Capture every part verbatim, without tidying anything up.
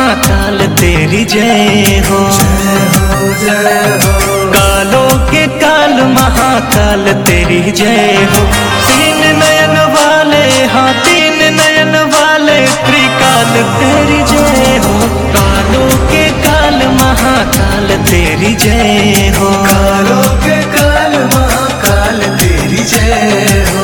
महाकाल तेरी जय हो। कालों के काल महाकाल तेरी जय हो। तीन नयन वाले हाँ तीन नयन वाले त्रिकाल तेरी जय हो। कालों के काल महाकाल तेरी जय हो। कालों के काल महाकाल तेरी जय हो।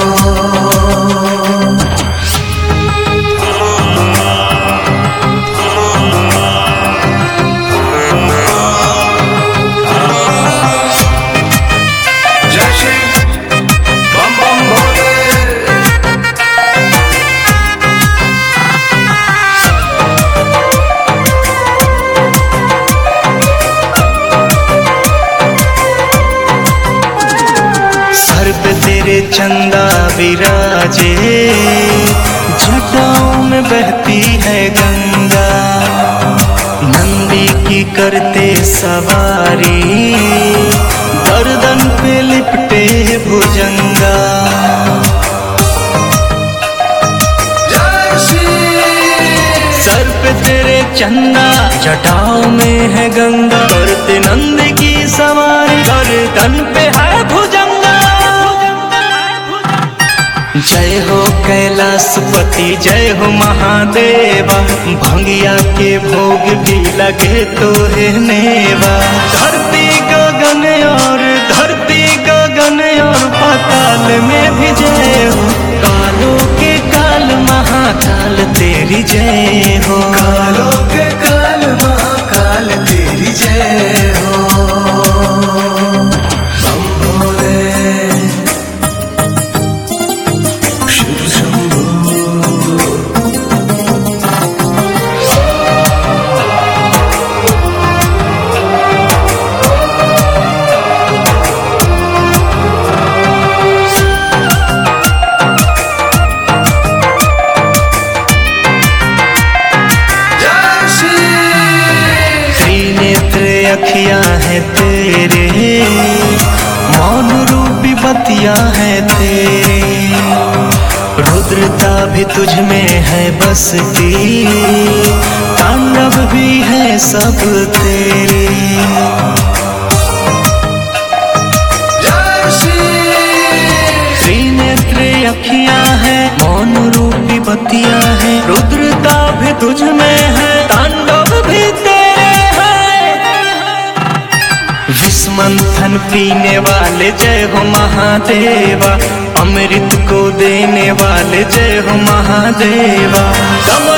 तेरे चंदा विराजे, जटाओं में बहती है गंगा। नंदी की करते सवारी, गर्दन पे लिपटे भुजंगा। सर पे तेरे चंदा, जटाओं में है गंगा। करते नंदी की सवारी, गर्दन पे है भुजंगा। जय हो कैलाशपति जय हो महादेवा। भंगिया के भोग भी लगे तो है नेवा। धरती गगन और धरती गगन और पाताल में भी जय हो। कालों के काल महाकाल तेरी जय हो। कालों के काल महाकाल तेरी जय हो। अखियां हैं तेरे, मौन रूपी बतियां हैं तेरे। रुद्रता भी तुझ में है बसती, तांडव भी है सब तेरे। त्रिनेत्र अखियां हैं, मौन रूपी बतियां हैं। रुद्रता भी तुझ में है, तांडव भी तेरे। विस्मंथन पीने वाले जय हो महादेवा। अमृत को देने वाले जय हो महादेवा।